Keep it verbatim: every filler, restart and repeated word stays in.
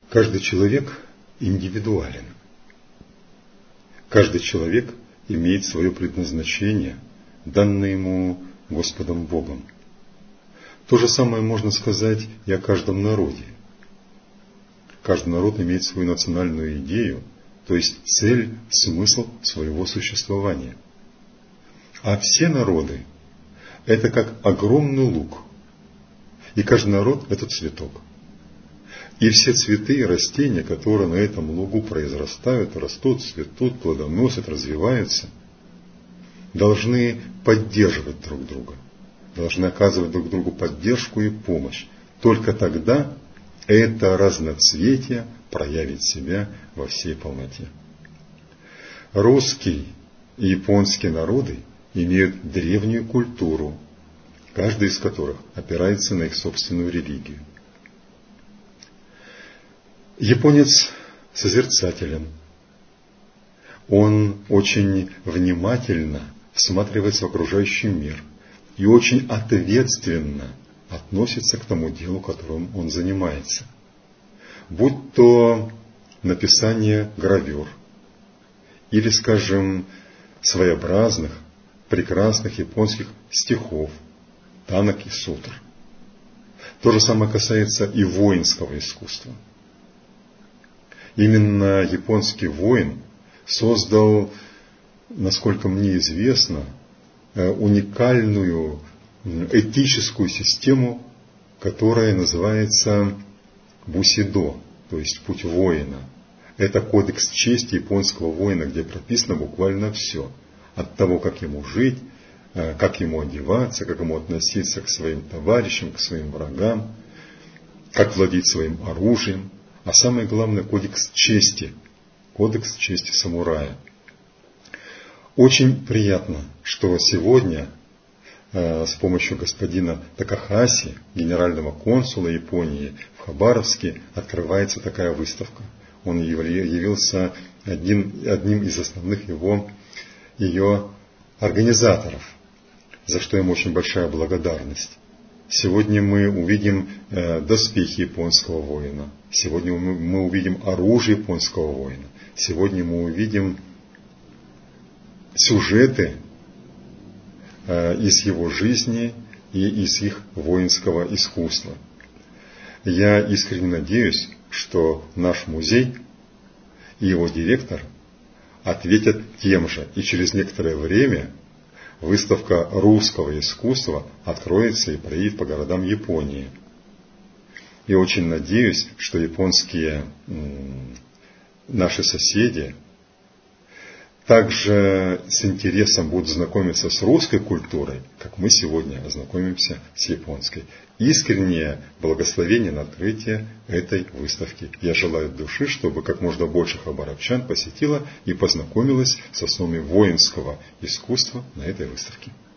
Каждый человек индивидуален. Каждый человек имеет свое предназначение, данное ему Господом Богом. То же самое можно сказать и о каждом народе. Каждый народ имеет свою национальную идею, то есть цель, смысл своего существования. А все народы – это как огромный луг, и каждый народ – это цветок. И все цветы и растения, которые на этом лугу произрастают, растут, цветут, плодоносят, развиваются, должны поддерживать друг друга, должны оказывать друг другу поддержку и помощь. Только тогда это разноцветие проявит себя во всей полноте. Русский и японские народы имеют древнюю культуру, каждый из которых опирается на их собственную религию. Японец созерцателен. Он очень внимательно всматривается в окружающий мир и очень ответственно относится к тому делу, которым он занимается. Будь то написание гравюр или, скажем, своеобразных, прекрасных японских стихов, танок и сутр. То же самое касается и воинского искусства. Именно японский воин создал, насколько мне известно, уникальную этическую систему, которая называется бусидо, то есть путь воина. Это кодекс чести японского воина, где прописано буквально все. От того, как ему жить, как ему одеваться, как ему относиться к своим товарищам, к своим врагам, как владеть своим оружием. А самое главное, кодекс чести, кодекс чести самурая. Очень приятно, что сегодня э, с помощью господина Такахаси, генерального консула Японии в Хабаровске, открывается такая выставка. Он явился один, одним из основных его, ее организаторов, за что ему очень большая благодарность. Сегодня мы увидим э, доспехи японского воина. Сегодня мы, мы увидим оружие японского воина. Сегодня мы увидим сюжеты э, из его жизни и из их воинского искусства. Я искренне надеюсь, что наш музей и его директор ответят тем же. И через некоторое время выставка русского искусства откроется и проедет по городам Японии. И очень надеюсь, что японские м, наши соседи также с интересом будут знакомиться с русской культурой, как мы сегодня ознакомимся с японской. Искреннее благословение на открытие этой выставки. Я желаю от души, чтобы как можно больше хабаровчан посетило и познакомилось с основами воинского искусства на этой выставке.